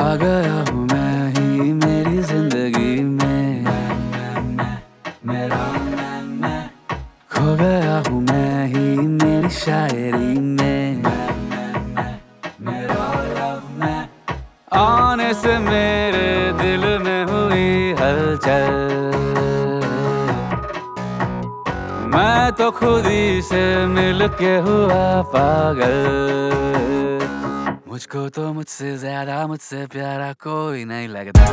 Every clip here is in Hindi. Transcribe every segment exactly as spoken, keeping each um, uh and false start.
आ गया हूँ मैं ही मेरी जिंदगी में, मेरा मैं मैं खो गया हूँ मैं ही मेरी शायरी में, मेरा लव मैं आने से मेरे दिल में हुई हलचल। मैं तो खुद ही से मिल के हुआ पागल। मुझको तो मुझसे ज्यादा मुझसे प्यारा कोई नहीं लगता।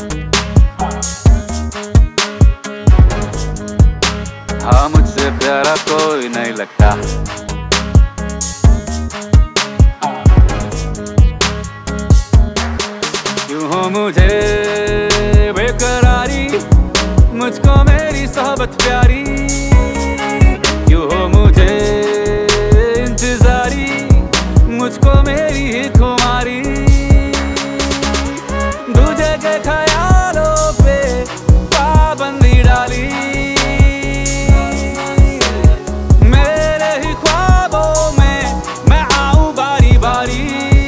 हाँ, मुझसे प्यारा कोई नहीं लगता। क्यों हो मुझे बेकरारी, मुझको मेरी सोहबत प्यारी। क्यों हो मुझे इंतजारी, मुझको मेरी ही खुमारी। दूजे के ख्यालों पे पाबंदी डाली, मेरे ही ख्वाबों में मैं आऊं बारी बारी।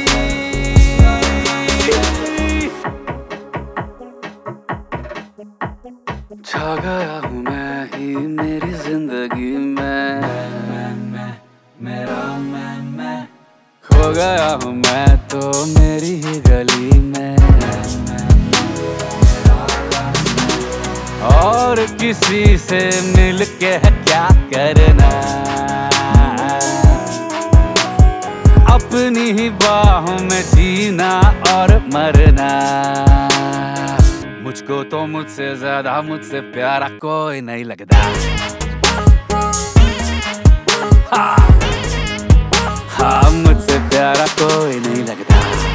छा गया हूँ मैं ही मेरी जिंदगी में, मैं मैं मेरा मैं मैं खो गया हूँ मैं तो मेरी ही गली में, और किसी से मिल के क्या करना। अपनी ही बाहों में जीना और मरना। मुझको तो मुझसे ज्यादा मुझसे प्यारा कोई नहीं लगता। हाँ, हाँ, मुझसे प्यारा कोई नहीं लगता।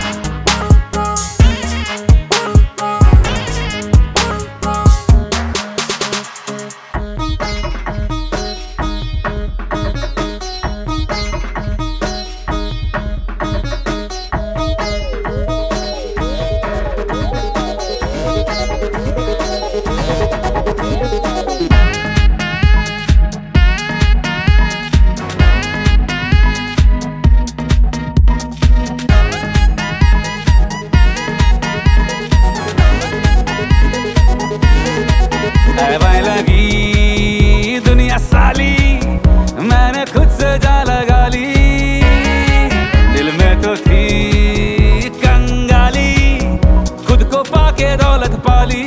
ऐवाएं लगी दुनिया साली, मैंने खुद से जा लगा ली। दिल में तो थी कंगाली, खुद को पाके दौलत पाली।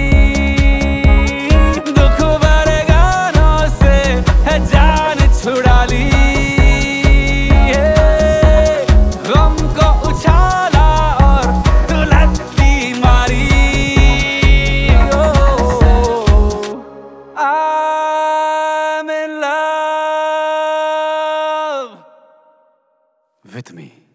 दुख भरे गानों से है जान छुड़ा ली। गम को उछाला और दुलत्ती मारी। I'm in love with me.